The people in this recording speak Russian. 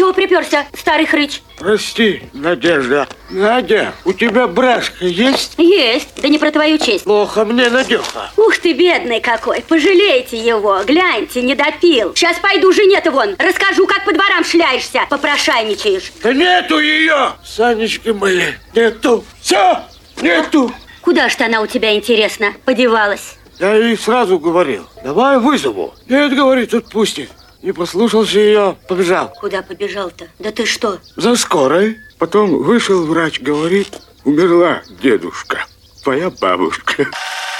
чего приперся, старый хрыч? Прости, Надежда. Надя, у тебя брашка есть? Есть, да не про твою честь. Плохо мне, Надюха. Ух ты, бедный какой, пожалейте его, гляньте, не допил. Сейчас пойду жене-то вон, расскажу, как по дворам шляешься, попрошайничаешь. Да нету ее, Санечки мои, нету. Все, нету. Куда ж она у тебя, интересно, подевалась? Я ей сразу говорил, давай вызову. Нет, говорит, отпустит. Не послушался ее, побежал. Куда побежал-то? Да ты что? За скорой. Потом вышел врач, говорит, умерла дедушка, твоя бабушка.